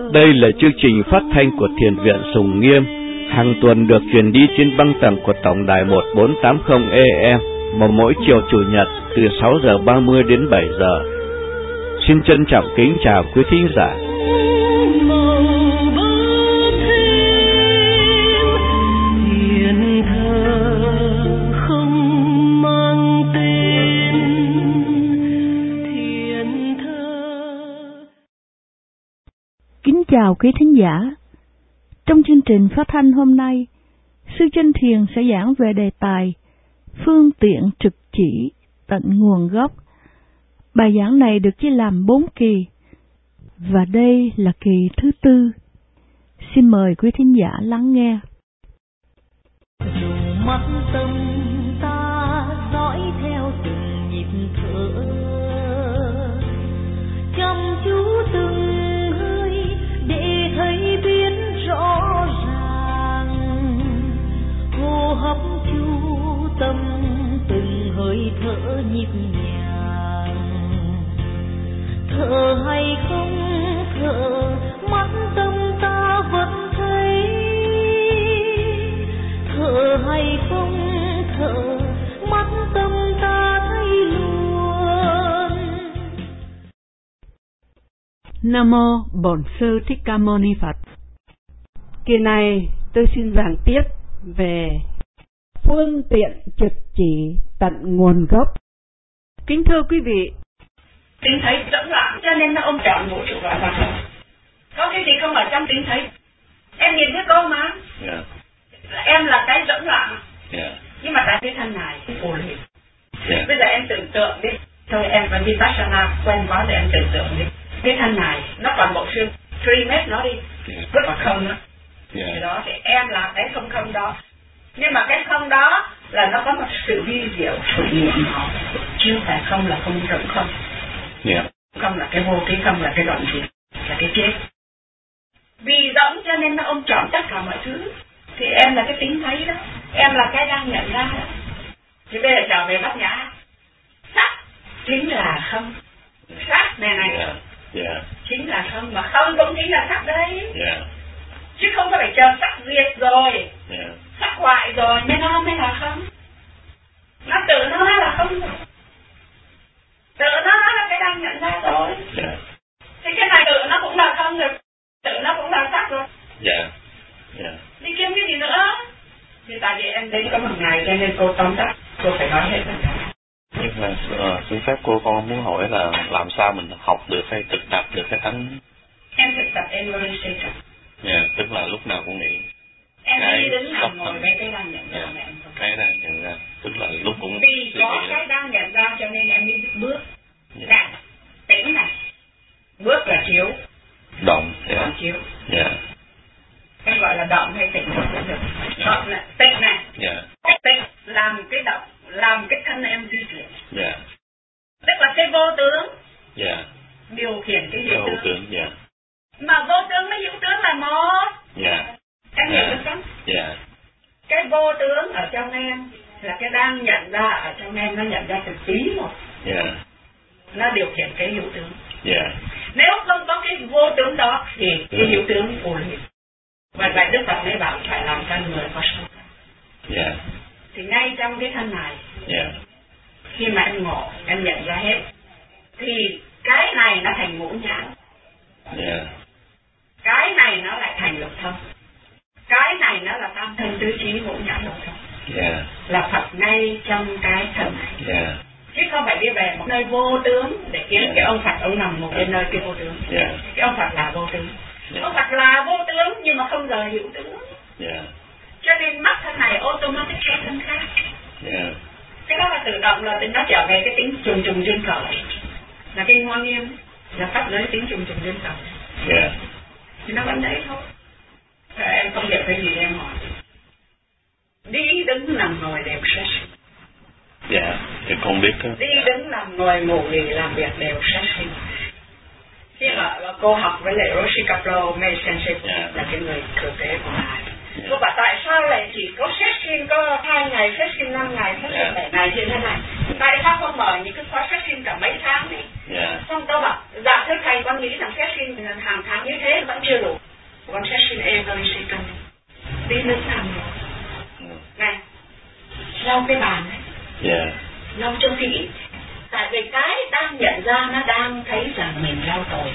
Đây là chương trình phát thanh của Thiền viện Sùng Nghiêm, hàng tuần được truyền đi trên băng tần của tổng đài 1480 AM, mà mỗi chiều Chủ nhật từ 6 giờ 30 đến 7 giờ. Xin trân trọng kính chào quý thính giả. Kính chào quý thính giả. Trong chương trình phát thanh hôm nay, Sư Chánh Thiền sẽ giảng về đề tài phương tiện trực chỉ tận nguồn gốc. Bài giảng này được chia làm 4 kỳ, và đây là kỳ thứ 4. Xin mời quý thính giả lắng nghe. Dùng mắt tâm ta dõi theo từng nhịp thở, chăm chú từng hơi để thấy biết rõ ràng, hô hấp chú tâm từng hơi thở nhịp nhàng. Thở hay không thở, mắt tâm ta vẫn thấy. Thở hay không thở, mắt tâm ta thấy luôn. Nam mô Bổn Sư Thích Ca Mâu Ni Phật. Kỳ này tôi xin giảng tiếp về phương tiện trực chỉ tận nguồn gốc. Kính thưa quý vị, tính thấy dẫn loạn cho nên nó ôm trọn vũ trụ và vật chất. Có cái gì không ở trong tính thấy? Em nhìn thấy cô mà. Yeah. Em là cái dẫn loạn. Yeah. Nhưng mà tại cái thân này phù hiện. Yeah. Bây giờ em tưởng tượng đi. Thôi em phải Vipassana quen quá để em tưởng tượng đi. Cái thân này nó còn bộ xương 3 mét nó đi. Yeah. Rất là không đó. Yeah. Thì đó thì em là cái không không đó. Nhưng mà cái không đó là nó có một sự vi diệu sự nhiệm màu. Chứ phải không là không rỗng không. Yeah. Không là cái vô, cái không là cái đoạn gì, là cái chết. Vì rỗng cho nên nó ôm trọn tất cả mọi thứ. Thì em là cái tính thấy đó, em là cái đang nhận ra đó. Thì bây giờ trở về Bát Nhã, sắc chính là không. Sắc này này, yeah. Chính là không, mà không cũng chính là sắc đấy. Yeah. Chứ không có phải chờ sắc diệt rồi, yeah. Sắc hoại rồi nên nó mới là không. Nó tự nó là không rồi. Tự nó là cái đang nhận ra rồi. Yeah. Thì cái này tự nó cũng là không rồi, tự nó cũng là sắc rồi. Yeah. Yeah. Đi kiếm cái gì nữa? Thì tại vì em đến có một ngày cho nên cô tóm tắt, cô phải nói hết tất cả. Nhưng mà xin phép cô, con muốn hỏi là làm sao mình học được hay thực tập được cái tánh? Em thực tập emulation. Yeah, tức là lúc nào cũng nghĩ. Em đi đứng nằm ngồi với cái đang nhận ra mà em không. Cái đang nhận ra, tức là lúc cũng. Vì có cái đang nhận ra cho nên em mới bước. Yeah. Này, tĩnh này. Bước là chiếu. Động. Yeah. Động chiếu. Yeah. Em gọi là động hay tĩnh cũng được. Động này, tĩnh này. Yeah. Tĩnh làm cái động, làm cái thân em di chuyển. Yeah. Tức là cái vô tướng. Yeah. Điều khiển cái hữu tướng. Yeah. Mà vô tướng với hữu tướng là một. Yeah. Em hiểu được không? Yeah. Cái vô tướng ở trong em là cái đang nhận ra ở trong em, nó nhận ra từng tí một. Yeah. Nó điều khiển cái hữu tướng. Yeah. Nếu không có cái vô tướng đó thì cái hữu tướng phù hiện. Và vậy Đức Phật mới bảo phải làm cho người có sâu. Yeah. Thì ngay trong cái thân này, yeah. Khi mà em ngộ, em nhận ra hết, thì cái này nó thành ngũ nhãn. Yeah. Cái này nó lại thành lục thông. Cái này nó là tam thân tứ trí ngũ nhãn lục thông. Yeah. Là Phật ngay trong cái thân này. Yeah. Chứ không phải đi về một nơi vô tướng để kiếm cái ông Phật ông nằm một bên nơi kia vô tướng. Yeah. Cái ông Phật là vô tướng. Yeah. Ông Phật là vô tướng nhưng mà không rời hữu tướng. Yeah. Cho nên mắt thân này automatic khác thân khác. Yeah. Cái đó là tự động, là nó trở về cái tính trùng trùng duyên khởi. Là cái ngoan nghiêm, là pháp giới tính trùng trùng duyên khởi. Yeah. Thì nó vẫn đấy thôi. Em không hiểu cái gì em hỏi. Đi đứng nằm ngồi đều sát sinh. Dạ, thì con biết đó. Đi đứng nằm ngồi ngủ nghỉ làm việc đều sát sinh. Khi mà cô học với lại Roshi Kaplo Medicine là cái người thừa kế của ngài. Cô bảo tại sao lại chỉ có sát sinh có 2 ngày, sát sinh 5 ngày, sát sinh 7 ngày như thế này? Tại sao không mở những cái khóa sát sinh cả mấy tháng đi? Xong tôi bảo, dạ thưa thầy con nghĩ rằng sát sinh hàng tháng như thế vẫn chưa đủ cho kỹ. Tại vì cái đang nhận ra nó đang thấy rằng mình đau tội.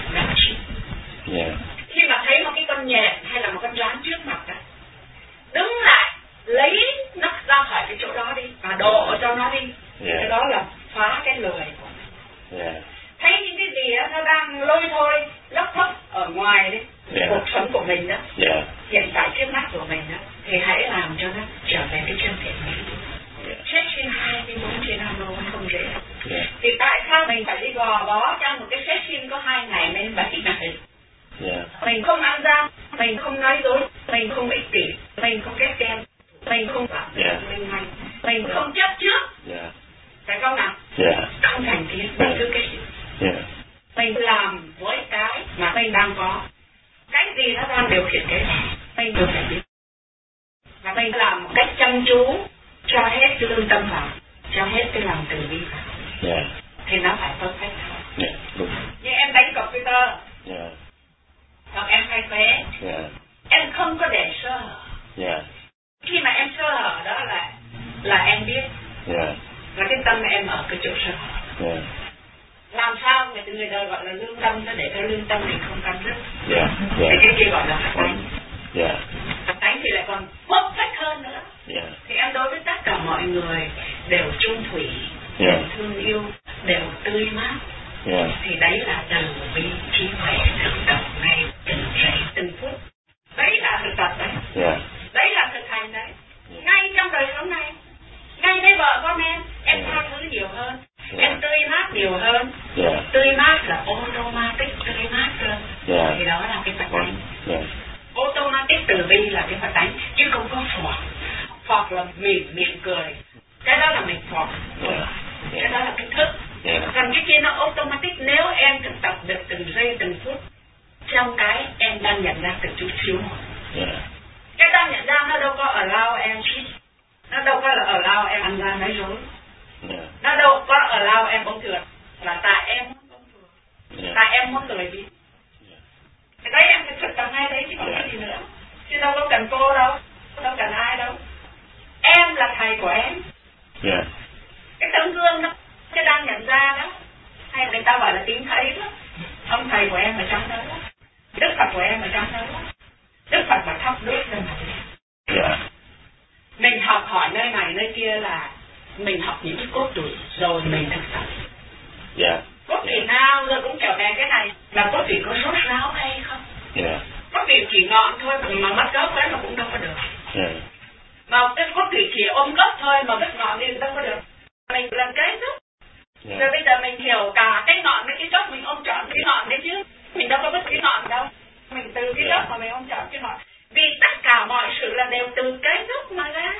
Khi mà thấy một cái con nhện hay là một con rắn trước mặt đó, đứng lại, lấy nó ra khỏi cái chỗ đó đi và đổ cho nó đi. Cái đó là phá cái lười của mình. Thấy những cái gì đó, nó đang lôi thôi, lóc thóc ở ngoài đấy, cuộc sống của mình đó, hiện tại trước mắt của mình đó, thì hãy làm cho nó trở về cái chân thiện mỹ. Xét trên 24 trên 50 không dễ. Thì tại sao mình phải đi gò bó trong một cái xét xin có 2 ngày đến 7 ngày? Mình không ăn gian, mình không nói dối, mình không ích kỷ, mình không ghét ghen, mình không phạm mình không chấp trước. Phải không nào? Không thành kiến bất cứ cái gì. Mình làm với cái mà mình đang có. Cái gì nó đang điều khiển cái này, mình đều phải biết. Và mình làm một cách chăm chú, cho hết cái lương tâm vào, cho hết cái lòng từ bi vào. Thì nó phải perfect thôi. Nhưng em đánh computer, hoặc em khai khóe, em không có để sơ hở. Khi mà em sơ hở đó là em biết. Là cái tâm em ở cái chỗ sơ hở. Làm sao người đời gọi là lương tâm, nó để cho lương tâm mình không căng rứt. Thì cái kia gọi là phật tánh. Phật tánh thì lại còn bốc phách hơn nữa. Thì em đối với tất cả mọi người đều chung thủy, đều thương yêu, đều tươi mát. Thì đấy là từ bi trí huệ thực tập ngay từng giây từng phút. Đấy là thực tập đấy. Đấy là thực hành đấy. Ngay trong đời sống này, ngay với vợ con em tha thứ nhiều hơn, em tươi mát nhiều hơn. Tươi mát là automatic tươi mát cơ. Thì đó là cái Phật tánh. Automatic từ bi là cái Phật tánh, chứ không có phọt. Phọt là miệng cười. Cái đó là mình phọt. Cái đó là cái thức. Còn cái kia nó automatic nếu em thực tập được từng giây từng phút trong cái em đang nhận ra từng chút xíu một. Cái đang nhận ra nó đâu có allow em cheat, nó đâu có là allow em ăn gian nói dối, nó đâu có allow em bông thường, là tại em muốn bông thường, tại em muốn lời đi. Cái đấy em phải thực tập ngay đấy chứ còn cái gì nữa. Chứ đâu có cần cô đâu, đâu cần ai đâu. Em là thầy của em. Cái tấm gương đó, cái đang nhận ra đó, hay người ta gọi là tiếng thấy đó. Ông thầy của em ở trong đó, Đức Phật của em ở trong đó. Đức Phật mà thắp đuốc lên mặt. Mình học hỏi nơi này nơi kia là mình học những cái cốt tủy rồi mình thực tập. Cốt tủy nào rồi cũng trở về cái này là cốt tủy có rốt ráo hay không? Cốt tủy chỉ ngọn thôi mà mất gốc cái mà cũng đâu có được. Mà cái cốt tủy chỉ ôm gốc thôi mà mất ngọn đi đâu có được. Mình làm cái gốc. Rồi bây giờ mình hiểu cả cái ngọn với cái gốc, mình ôm trọn cái ngọn đấy chứ. Mình đâu có mất cái ngọn đâu. Mình từ cái gốc mà mình ôm trọn cái ngọn. Vì tất cả mọi sự là đều từ cái gốc mà ra.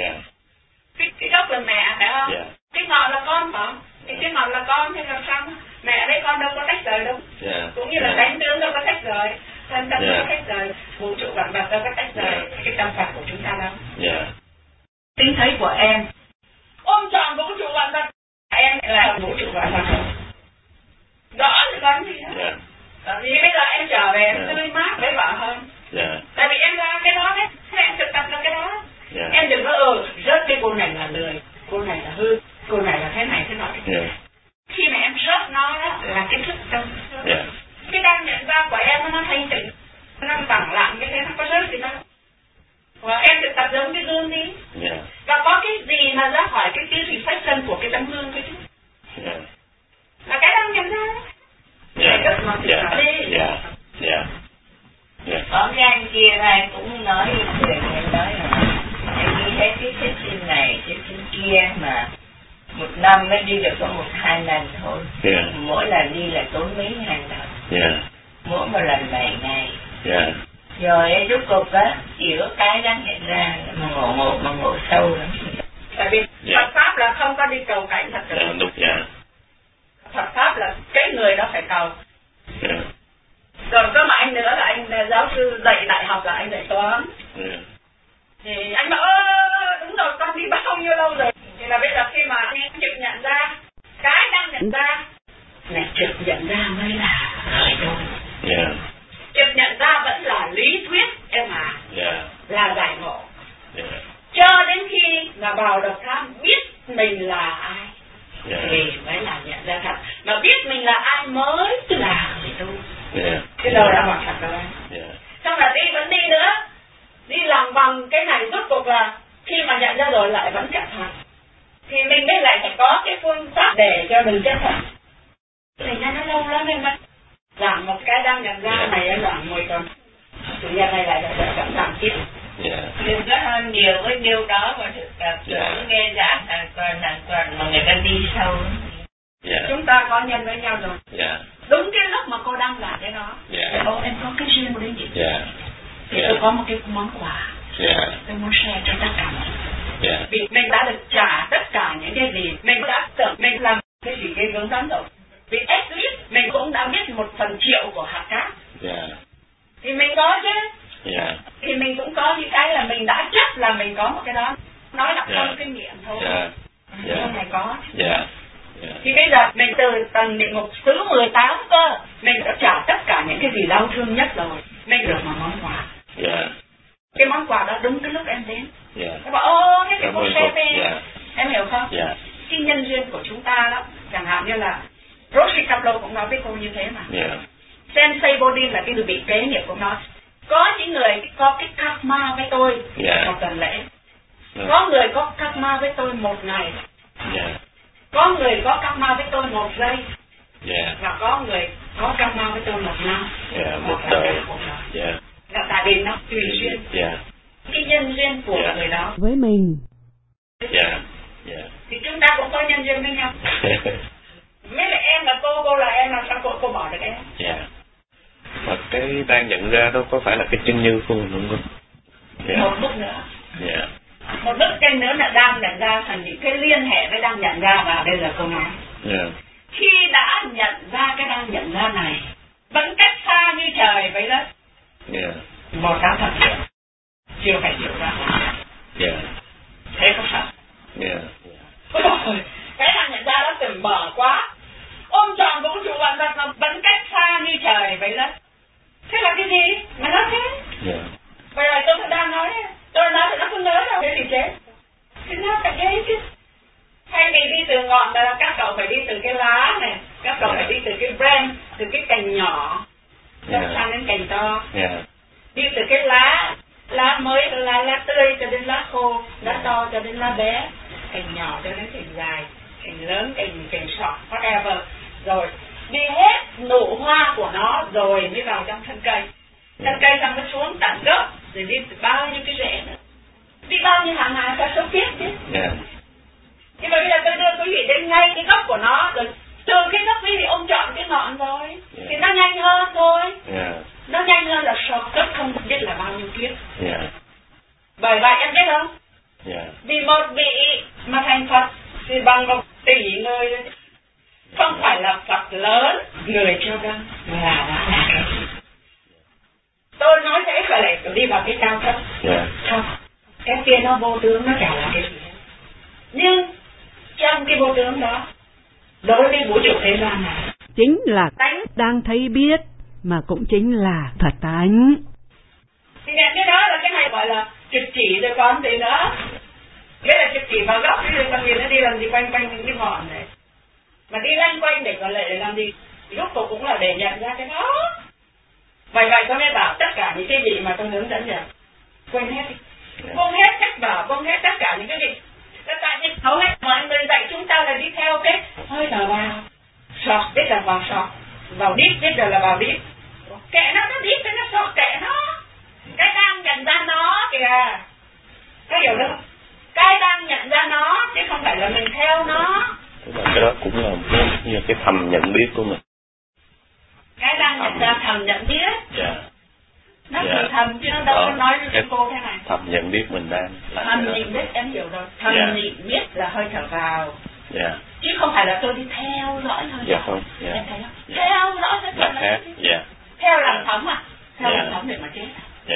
Cái gốc là mẹ phải không? Cái ngọn là con phải không? Thì cái ngọn là con thì làm sao? Mẹ với con đâu có tách rời đâu. Cũng như là thánh tướng đâu có tách rời, thân tâm đâu có tách rời, vũ trụ vạn vật đâu có tách rời cái tâm Phật của chúng ta đâu. Tính thấy của em ôm trọn vũ trụ vạn vật, em là vũ trụ vạn vật. Rõ thì có gì đó. Vì bây giờ em trở về em tươi mát với vợ hơn. Tại vì em ra cái đó đấy, em thực tập là cái đó. Em đừng có rớt cái cô này là lười, cô này là hư, cô này là thế này thế nọ. Khi mà em rớt nó đó là cái thức tâm. Cái đang nhận ra của em nó thanh tịnh, nó bằng lặng cái thế nó có rớt gì đâu. Và em thực tập giống cái gương đi. Và có cái gì mà ra khỏi cái reflection của cái tấm gương thôi chứ. Là cái đang nhận ra. Có cái anh kia này cũng nói chuyện, nói là anh đi hết cái xét xin này, xét xin kia mà một năm mới đi được có 1-2 lần thôi. Mỗi lần đi là tốn mấy ngàn đồng. Mỗi một lần 7 ngày. Rồi rốt cục á, chỉ có cái đang hiện ra mà ngộ sâu lắm. Tại vì Phật Pháp là không có đi cầu cảnh thật sự. Phật Pháp là cái người đó phải cầu. Còn có mà anh nữa là anh giáo sư dạy đại học là anh dạy toán. Thì anh bảo đúng rồi, con đi bao nhiêu lâu rồi. Thì là bây giờ khi mà anh trực nhận ra, cái đang nhận ra là trực nhận ra mới là khởi động. Trực nhận ra vẫn là lý thuyết em à, là giải ngộ. Cho đến khi mà vào độc tham biết mình là ai. rồi đã bỏ sạch rồi. Xong là đi vẫn đi nữa, đi lòng vòng cái này rốt cuộc là khi mà nhận ra rồi lại vẫn chấp hành, thì mình mới lại phải có cái phương pháp để cho mình chấp hành. Thành ra nó lâu lắm em ạ. Làm một cái đang nhận ra này làm 10 tuần, chủ nhật này lại vẫn làm tiếp. Đừng có hơn nhiều với điều đó mà thực tập vẫn nghe giảng hàng tuần mà người ta đi sâu. Chúng ta có nhân với nhau rồi. Đúng cái lúc mà cô đang làm cái đó, em có cái duyên đến gì? Thì tôi có một cái món quà, tôi muốn share cho tất cả mọi người. Vì mình đã được trả tất cả những cái gì mình đã tưởng mình làm cái gì ghê gớm lắm rồi. Vì at least mình cũng đã biết 1/1000 của hạt cát. Thì mình có chứ. Thì mình cũng có những cái là mình đã chắc là mình có một cái đó. Nói là không kinh nghiệm thôi. Không này có. Thì bây giờ mình từ tầng địa ngục thứ 18 cơ, mình đã trả tất cả những cái gì đau thương nhất rồi, mình được một món quà. Cái món quà đó đúng cái lúc em đến. Nó bảo ô thế thì cô xem em hiểu không? Cái nhân duyên của chúng ta đó, chẳng hạn như là Roshi Kaplo cũng nói với cô như thế mà. Sensei Bodhin là cái người bị kế nghiệp của nó. Có những người có cái karma với tôi một tuần lễ, có người có karma với tôi 1 ngày, có người có karma với tôi 1 giây, và có người có karma với tôi 1 năm, một đời. Là tại vì nó tùy duyên, cái nhân duyên của người đó với mình. Thì chúng ta cũng có nhân duyên với nhau. Mấy là em là cô là em, làm sao cô bỏ được em? Mà cái đang nhận ra đó có phải là cái chân như của mình không con? Một bước nữa. Một bước chân nữa là đang nhận ra thành những cái liên hệ với đang nhận ra, và đây là câu nói. Khi đã nhận ra cái đang nhận ra này, vẫn cách xa như trời với đất. Một cái thật sự chưa phải hiểu ra. Thế có phải? Ôi, cái đang nhận ra nó từng bờ quá. Ôm tròn vũ trụ vạn vật mà vẫn cách xa như trời với đất. Thế là cái gì? Mà nó thế. Vậy là tôi đang nói thì nó không nhớ đâu, thế thì chết. Thì nó phải thế chứ. Thay vì đi từ ngọn là các cậu phải đi từ cái lá này, các cậu phải đi từ cái branch, từ cái cành nhỏ sang đến cành to. Đi từ cái lá mới, lá tươi cho đến lá khô, lá to cho đến lá bé, cành nhỏ cho đến cành dài, cành lớn, cành sọt, whatever. Rồi đi hết nụ hoa của nó rồi mới vào trong thân cây. Thân cây xong nó xuống tận gốc, rồi đi từ bao nhiêu cái rễ nữa. Đi bao nhiêu hàng ngày ta sống tiếp chứ. Nhưng mà bây giờ tôi đưa quý vị đến ngay cái gốc của nó, rồi từ cái gốc quý vị ôm trọn cái ngọn rồi, thì nó nhanh hơn thôi. Nó nhanh hơn là shortcut không biết là bao nhiêu kiếp. Bởi vậy em biết không? Vì một vị mà thành Phật thì bằng 1 tỷ người, không phải là Phật lớn, người cho đơn, là cái gì? Tôi nói thế phải lại tôi đi vào cái cao cấp. Không, cái kia nó vô tướng, nó chả là cái gì. Nhưng trong cái vô tướng đó, đối với vũ trụ thế gian này, chính là tánh đang thấy biết, mà cũng chính là thật tánh. Thì cái đó là cái này gọi là trực chỉ rồi còn gì nữa. Cái là trực chỉ vào góc, cái con nhìn nó đi làm gì quanh những cái ngọn này. Mà đi lanh quanh để còn lại để làm gì? Lúc cuộc cũng là để nhận ra cái đó. Vậy tôi mới bảo tất cả những cái gì mà tôi hướng dẫn giờ quên hết đi. Buông hết sách vở, buông hết tất cả những cái gì. Tại vì hầu hết mọi người dạy chúng ta là đi theo cái hơi thở vào, sọt biết là vào sọt, vào đít biết là vào đít. Kệ nó đít cái nó sọt, kệ nó. Cái đang nhận ra nó kìa. Có hiểu không? Cái đang nhận ra nó chứ không phải là mình theo nó. Cái đó cũng là như cái thầm nhận biết của mình. Cái đang nhận ra thầm nhận biết. Nó từ thầm chứ nó đâu có nói với cô thế này. Thầm nhận biết mình đang thầm nhận biết em hiểu rồi. Thầm nhận biết là hơi thở vào. Chứ không phải là tôi đi theo dõi thôi. Không. Em thấy không? Theo dõi hết là khác. Theo làm thấm à? Theo làm thấm để mà chết.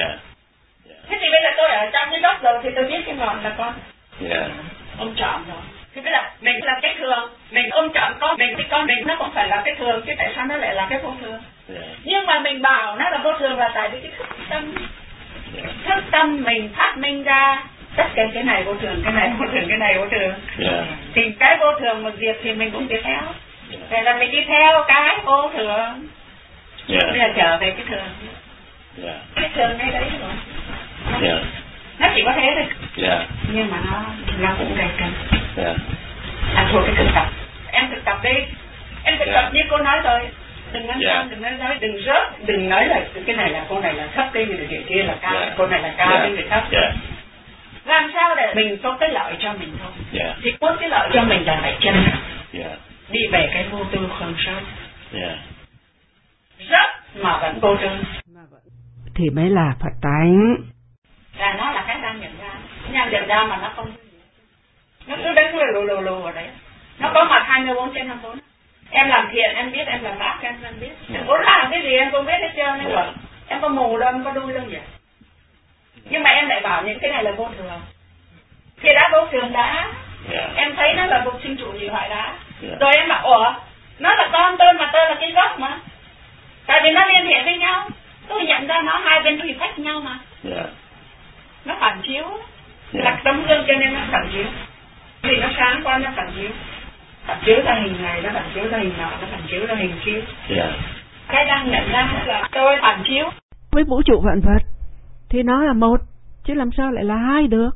Thế thì bây giờ tôi ở trong cái gốc rồi thì tôi biết cái ngọn là con. Ôm trọn rồi. Thì bây giờ mình là cái thường, mình ôm trọn con mình, thì con mình nó cũng phải là cái thường, chứ tại sao nó lại là cái vô thường? Nhưng mà mình bảo nó là vô thường là tại vì cái thức tâm mình phát minh ra tất cả cái này vô thường, cái này vô thường, cái này vô thường. Thì cái vô thường mà diệt thì mình cũng đi theo. Vậy là mình đi theo cái vô thường. Bây giờ trở về cái thường. Cái thường ngay đấy rồi. Nó chỉ có thế thôi. Nhưng mà nó cũng gây cân. Thuộc cái thực tập. Em thực tập đi. Em thực tập như cô nói rồi. Đừng ngăn đừng nói, đừng rớt, đừng nói là cái này là cô này là thấp, cái người kia là cao, cô này là cao, cái người thấp. Làm sao để mình có cái lợi cho mình thôi. Thì muốn cái lợi cho mình là phải chân thật. Đi về cái vô tư không sâu. Rớt mà vẫn vô tư thì mới là Phật tánh. Là nó là cái đang nhận ra mà nó không. Nó cứ đứng lù ở đấy. Nó có mặt 24/24. Em làm thiện em biết, em làm ác em biết. Em muốn làm cái gì em cũng biết hết trơn. Em có mù đâu, em có đuôi đâu vậy. Nhưng mà em lại bảo những cái này là vô thường. Thì đã vô thường đã. Em thấy nó là vô sinh trụ gì hoại đã. Rồi em bảo nó là con tôi mà tôi là cái gốc mà. Tại vì nó liên hệ với nhau. Tôi nhận ra nó hai bên thủy phách nhau mà. Nó phản chiếu. Là tấm gương cho nên nó phản chiếu. Vì nó sáng qua nó phản chiếu. Phản chiếu ra hình này, nó phản chiếu ra hình nọ, nó phản chiếu ra hình kia. Cái đang nhận ra là tôi phản chiếu. Với vũ trụ vạn vật thì nó là một, chứ làm sao lại là hai được.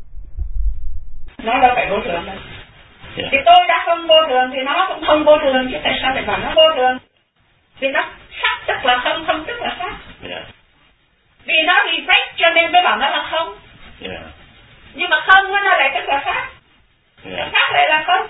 Nó đâu phải vô thường đâu. Thì tôi đã không vô thường thì nó cũng không vô thường, chứ tại sao lại bảo nó vô thường? Vì nó sắc tức là không, không tức là sắc. Vì nó reflect cho nên mới bảo nó là không. Nhưng mà không nó lại tức là sắc. Sắc lại là không.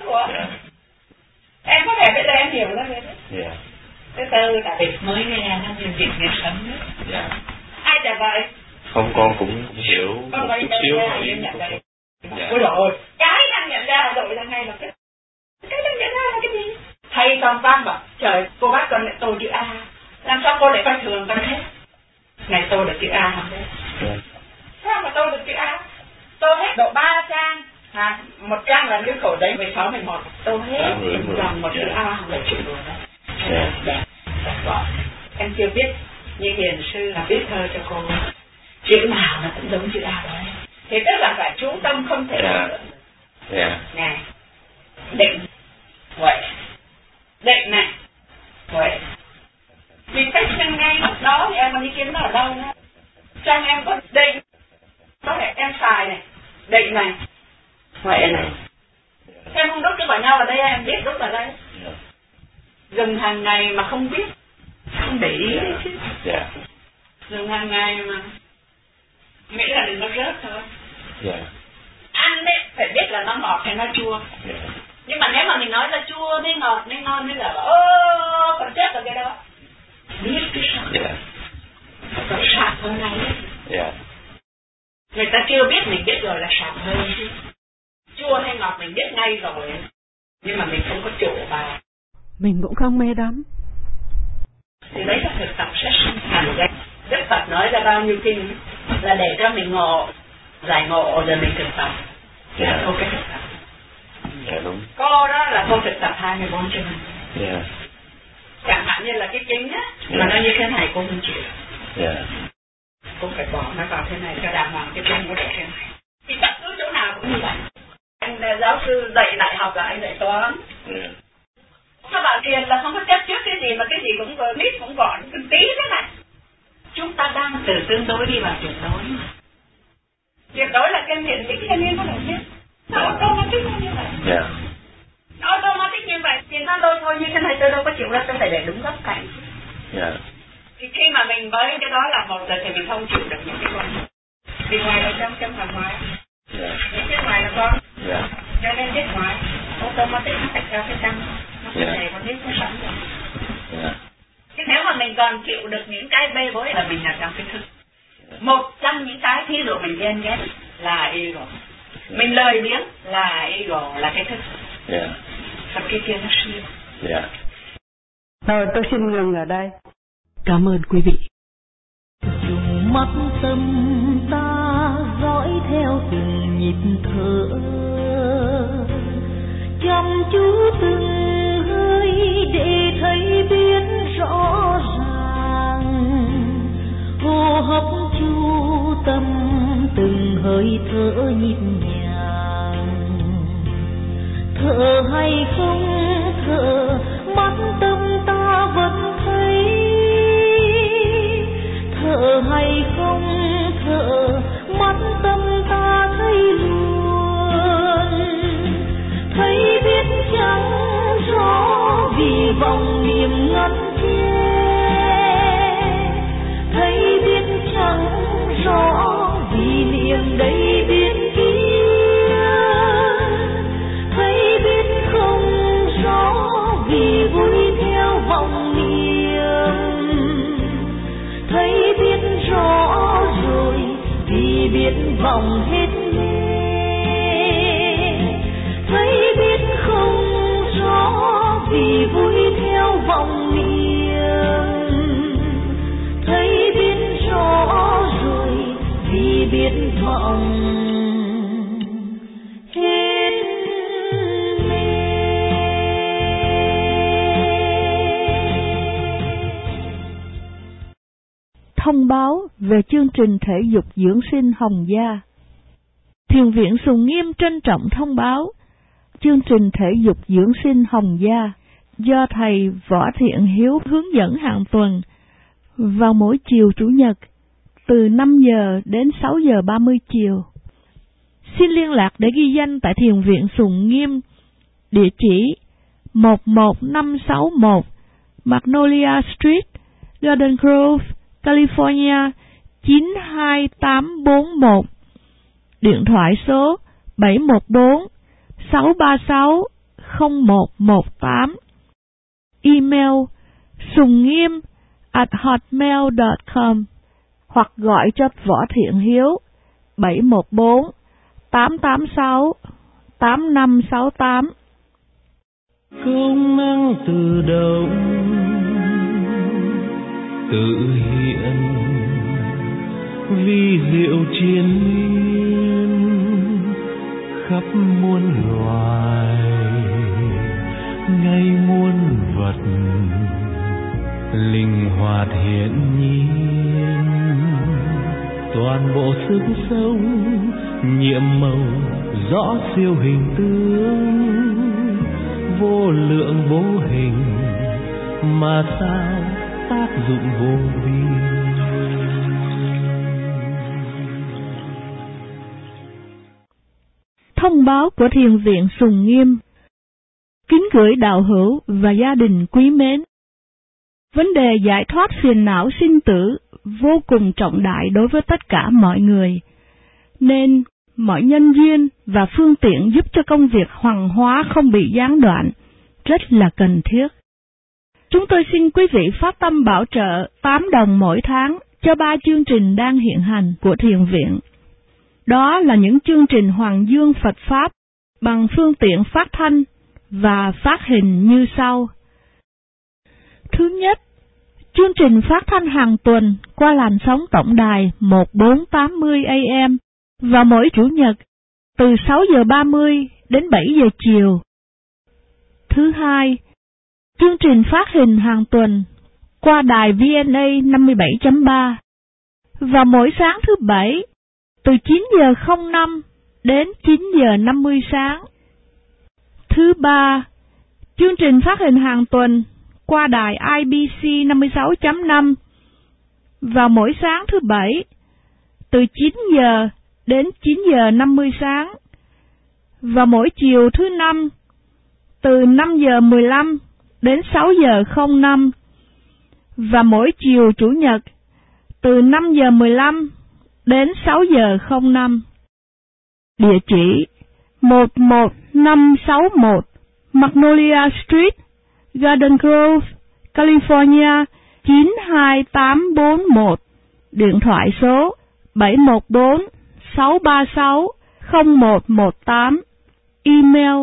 Em có thể bây giờ em hiểu ra rồi đấy. Cái từ là việc mới nghe nó như việc nghiệp sống nữa. Ai trả lời? Không, con cũng hiểu một chút xíu rồi. Ôi dồi ôi, cái đang nhận ra là đội là ngay lập tức. Cái đang nhận ra là cái gì? Thầy còn văn bảo, trời, cô bác con lại tôi chữ A. Làm sao cô lại coi thường con thế? Này tôi được chữ A không đấy? Sao mà tôi được chữ A? Tôi hết độ 3 trang. Một trang là cái khổ giấy 16, 11. Tôi hết dòng một chữ A không phải chữ đùa đấy. Đẹp. Em chưa biết, như hiền sư là viết thơ cho cô. Chữ nào nó cũng giống chữ A đấy. Thì tức là phải chú tâm không thể nào nữa. Này, định, huệ. Định này, huệ. Vì cách xem ngay lúc đó thì em còn ý kiến nó ở đâu nữa. Trong em có định, có thể em xài này, định này, huệ này. Em không đốt cái vào nhau ở đây, em biết đốt vào đây. Dùng hàng ngày mà không biết, không để ý đấy chứ. Dùng hàng ngày mà nghĩ là đừng có rớt thôi. Ăn đấy phải biết là nó ngọt hay nó chua. Nhưng mà nếu mà mình nói là chua với ngọt với ngon với là còn chết rồi cái đó. Biết cái sao? Có sạc hơn này. Người ta chưa biết mình biết rồi là sạc hơn chứ. Chua hay ngọt mình biết ngay rồi. Nhưng mà mình không có chỗ vào. Mình cũng không mê đắm. Thì đấy là thực tập sẽ sinh thành ra. Đức Phật nói ra bao nhiêu kinh là để cho mình ngộ, giải ngộ rồi mình thực tập. Cô cái thực tập. Đúng. Cô đó là cô thực tập 24/24. Chẳng hạn như là cái kính á, mà nó như thế này cô không chịu. Cô phải bỏ nó vào thế này cho đàng hoàng cái kính nó để thế này. Thì bất cứ chỗ nào cũng như vậy. Anh là giáo sư dạy đại học là anh dạy toán. Các bạn Kiền là không có chấp trước cái gì mà cái gì cũng vừa mít cũng gọn từng tí thế này. Chúng ta đang từ tương đối đi vào tuyệt đối. Tuyệt đối là cái hiện tính cho nên nó lại biết. Nó automatic như vậy. Nó automatic như vậy. Thì nó đôi thôi như thế này tôi đâu có chịu ra, tôi phải để đúng góc cạnh. Thì khi mà mình với cái đó là một rồi thì mình không chịu được những cái con. Thì ngoài ở trong là ngoài. Những cái ngoài là con. Cho nên cái ngoài automatic nó phải theo cái trong. Nó phải để con biết nó sẵn rồi. Chứ nếu mà mình còn chịu được những cái bê bối là mình là trong cái thức. Một trong những cái thí dụ mình ghen ghét là ego. Mình lời biếng là ego, là cái thức. Còn cái kia nó siêu. Thôi tôi xin ngừng ở đây. Cảm ơn quý vị. Dùng mắt tâm ta dõi theo từng nhịp thở, chăm chú từng hơi để thấy biết rõ ràng, hô hấp chú tâm từng hơi thở nhịp nhàng. Thở hay không thở, mắt tâm ta vẫn thấy vọng niềm ngất che, thấy biết chẳng rõ vì niềm đây biết kia, thấy biết không rõ vì vui theo vọng niềm, thấy biết rõ rồi vì biết vọng hết mê, thấy biết không rõ vì vui theo vọng niềm, thấy biết rõ rồi vì biết vọng hết mê. Thông báo về chương trình thể dục dưỡng sinh Hồng Gia. Thiền viện Sùng Nghiêm trân trọng thông báo chương trình thể dục dưỡng sinh Hồng Gia do thầy Võ Thiện Hiếu hướng dẫn hàng tuần vào mỗi chiều Chủ nhật từ 5 giờ đến 6 giờ 30 chiều. Xin liên lạc để ghi danh tại Thiền viện Sùng Nghiêm, địa chỉ 11561 Magnolia Street, Garden Grove, California 92841. Điện thoại số 714-636-0118. Email sungnhiem@hotmail.com hoặc gọi cho Võ Thiện Hiếu 714-886-8568. Công năng từ đầu tự hiện, vi diệu triền miên khắp muôn loài, ngay muôn vật linh hoạt hiển nhiên, toàn bộ sức sống nhiệm màu rõ siêu hình tướng, vô lượng vô hình mà sao tác dụng vô biên. Thông báo của Thiền viện Sùng Nghiêm. Kính gửi đạo hữu và gia đình quý mến. Vấn đề giải thoát phiền não sinh tử vô cùng trọng đại đối với tất cả mọi người, nên mọi nhân duyên và phương tiện giúp cho công việc hoàng hóa không bị gián đoạn rất là cần thiết. Chúng tôi xin quý vị phát tâm bảo trợ 8 đồng mỗi tháng cho 3 chương trình đang hiện hành của Thiền viện. Đó là những chương trình Hoàng Dương Phật Pháp bằng phương tiện phát thanh và phát hình như sau. Thứ nhất, chương trình phát thanh hàng tuần qua làn sóng tổng đài 1480 AM vào mỗi Chủ nhật từ 6 giờ 30 đến 7 giờ chiều. Thứ hai, chương trình phát hình hàng tuần qua đài VNA 57.3 vào mỗi sáng thứ Bảy từ 9 giờ 05 đến 9 giờ 50 sáng. Thứ ba, chương trình phát hình hàng tuần qua đài IBC 56.5 vào mỗi sáng thứ Bảy từ 9 giờ đến 9 giờ 50 sáng và mỗi chiều thứ Năm từ 5 giờ 15 đến 6 giờ 05 và mỗi chiều Chủ nhật từ 5 giờ 15 đến 6 giờ 05. Địa chỉ 11561 Magnolia Street, Garden Grove, California 92841. Điện thoại số 714-636-0118. Email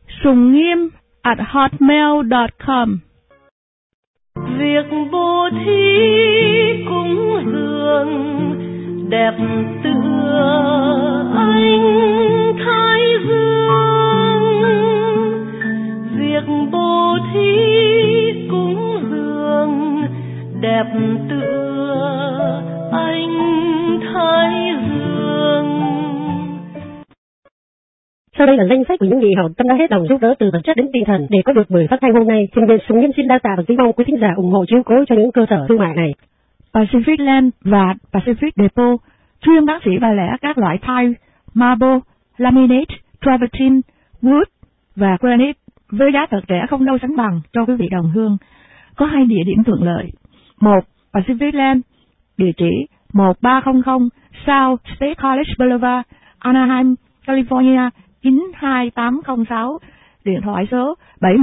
sungnhiem@hotmail.com. Việc bố thí cúng dường đẹp tựa ánh thái dương, việc bố thí cúng dường đẹp tựa ánh thái dương. Sau đây là danh sách của những vị hảo tâm đã hết lòng giúp đỡ từ vật chất đến tinh thần để có được buổi phát thanh hôm nay. Thiền viện Sùng Nghiêm xin đa tạ và kính mong quý thính giả ủng hộ chiếu cố cho những cơ sở thương mại này. Pacific Land và Pacific Depot chuyên bán sỉ và lẻ các loại tile, marble, laminate, travertine, wood và granite với giá thật rẻ không đâu sánh bằng cho quý vị đồng hương. Có 2 địa điểm thuận lợi. 1. Pacific Land, địa chỉ 1300 South State College Boulevard, Anaheim, California 92806, điện thoại số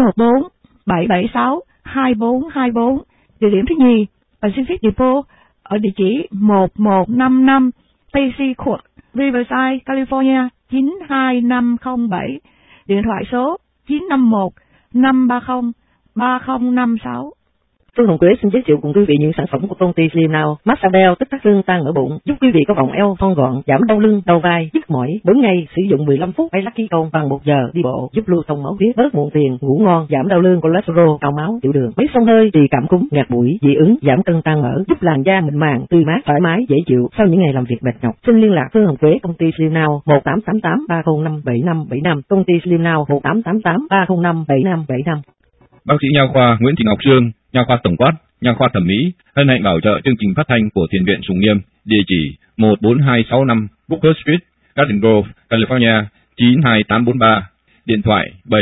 714-776-2424. Địa điểm thứ nhì, Pacific Depot, ở địa chỉ 1155 Stacy Court, Riverside, California 92507, điện thoại số 951-530-3056. Phương Hồng Quế xin giới thiệu cùng quý vị những sản phẩm của công ty Slim Now. Massage bell tức tắc xương tan ở bụng, giúp quý vị có vòng eo thon gọn, giảm đau lưng, đau vai, nhức mỏi. Mỗi ngày sử dụng 15 phút hay Lucky Con bằng 1 giờ đi bộ, giúp lưu thông máu huyết, bớt muộn phiền, ngủ ngon, giảm đau lưng, cholesterol, cao máu, tiểu đường. Mấy xông hơi, trị cảm cúm, ngạt mũi, dị ứng, giảm cân tan mỡ, giúp làn da mịn màng, tươi mát, thoải mái, dễ chịu sau những ngày làm việc mệt nhọc. Xin liên lạc Phương Hồng Quế, công ty Slim Now 1888-305-7575, công ty Slim Now 1888-305-7575. Bác sĩ nha khoa Nguyễn Thị Ngọc Sương, nha khoa tổng quát, nha khoa thẩm mỹ, hân hạnh bảo trợ chương trình phát thanh của Thiền viện Sùng Nghiêm, địa chỉ 14265 Booker Street, Garden Grove, California 92843, điện thoại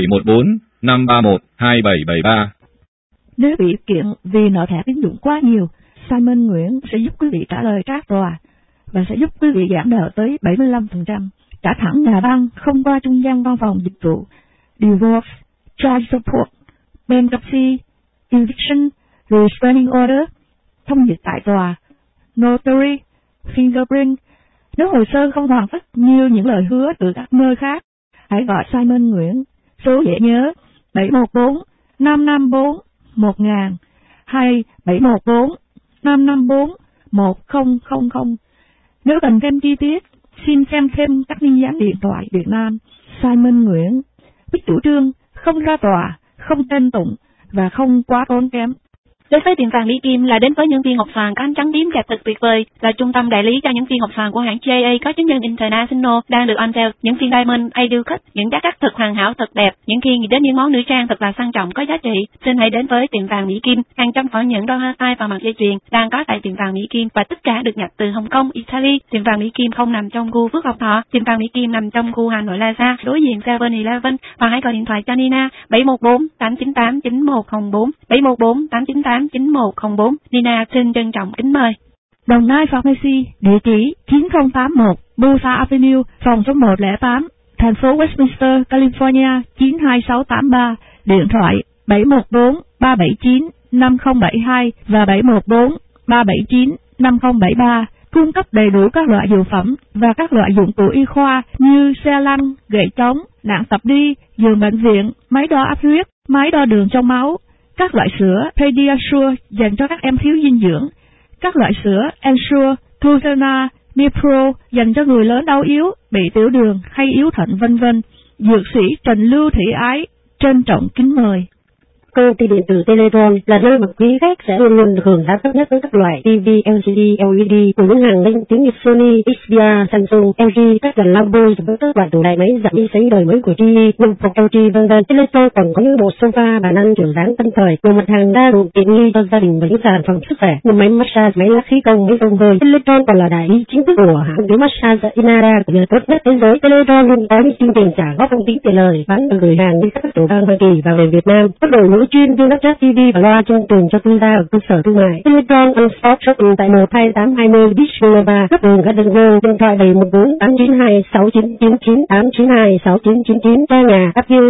714-531-2773. Nếu bị kiện vì nợ thẻ tín dụng quá nhiều, Simon Nguyễn sẽ giúp quý vị trả lời trác tòa và sẽ giúp quý vị giảm nợ tới 75%, trả thẳng nhà băng không qua trung gian văn phòng dịch vụ, divorce, child support, bankruptcy, eviction, restraining order, thông dịch tại tòa, notary, fingerprint. Nếu hồ sơ không hoàn tất như những lời hứa từ các nơi khác, hãy gọi Simon Nguyễn, số dễ nhớ 714-554-1000 hay 714-554-1000. Nếu cần thêm chi tiết, xin xem thêm các liên gián điện thoại Việt Nam. Simon Nguyễn biết chủ trương không ra tòa, không tên tụng và không quá tốn kém. Đối với tiệm vàng Mỹ Kim là đến với những viên ngọc xoàn có ánh trắng tím đẹp thật tuyệt vời, là trung tâm đại lý cho những viên ngọc xoàn của hãng JA có chứng nhận International đang được on sale, những viên diamond ideal cut, những giá cắt thật hoàn hảo thật đẹp. Những khi nghĩ đến những món nữ trang thật là sang trọng có giá trị, xin hãy đến với tiệm vàng Mỹ Kim. Hàng trăm phỏ những đôi hoa tai và mặt dây chuyền đang có tại tiệm vàng Mỹ Kim và tất cả được nhập từ Hồng Kông, Italy. Tiệm vàng Mỹ Kim không nằm trong khu Phước Lộc Thọ, tiệm vàng Mỹ Kim nằm trong khu Hà Nội Plaza, đối diện 7-Eleven. Và hãy gọi điện thoại cho Nina 714-898-9104, 714-898-9104. Nina xin trân trọng kính mời. Đồng Nai Pharmacy, địa chỉ 9081 Busa Avenue, phòng số 108, thành phố Westminster, California 92683, điện thoại 714-379-5072 và 714-379-5073, cung cấp đầy đủ các loại dược phẩm và các loại dụng cụ y khoa như xe lăn, gậy chống, nạng tập đi, giường bệnh viện, máy đo áp huyết, máy đo đường trong máu, các loại sữa Pediasure dành cho các em thiếu dinh dưỡng, các loại sữa Ensure, Clozaril, Mipro dành cho người lớn đau yếu, bị tiểu đường hay yếu thận vân vân. Dược sĩ Trần Lưu Thị Ái trân trọng kính mời. Công ty điện tử Teletron là nơi mà quý khách sẽ luôn luôn được hưởng giá tốt nhất với các loại TV, LCD, LED của những hàng danh tiếng như Sony, Xperia, Samsung, LG, các dàn Lambo với các loại tủ lạnh máy giặt y sấy đời mới của GE, đồng phục LG vân vân. Teletron còn có những bộ sofa, bàn ăn kiểu dáng tân thời, nhiều mặt hàng đa dụng tiện nghi cho gia đình và những sản phẩm sức khỏe như máy massage, máy lắc khí công, máy xông hơi. Teletron còn là đại lý chính thức của hãng máy massage Inara của nhà tốt nhất thế giới. Teletron luôn có những chương trình trả góp không tính tiền lời, bán và gửi hàng đi các tiểu bang Hoa Kỳ và về Việt Nam. Các đội ngũ chuyên viên lắp ráp TV và loa chương trình cho thương gia ở cơ sở thương mại. Teletron on Stop Shopping tại 12820 Beach Boulevard, Gấp đường Garden Grove, điện thoại 714-892-6999, 892-6999, trang nhà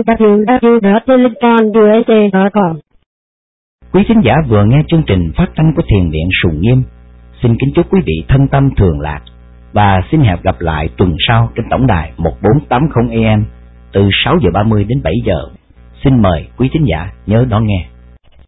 www.teletronusa.com. Quý khán giả vừa nghe chương trình phát thanh của Thiền viện Sùng Nghiêm. Xin kính chúc quý vị thân tâm thường lạc và xin hẹn gặp lại tuần sau trên tổng đài 1480 AM từ 6:30 đến 7 giờ. Xin mời quý khán giả nhớ đón nghe.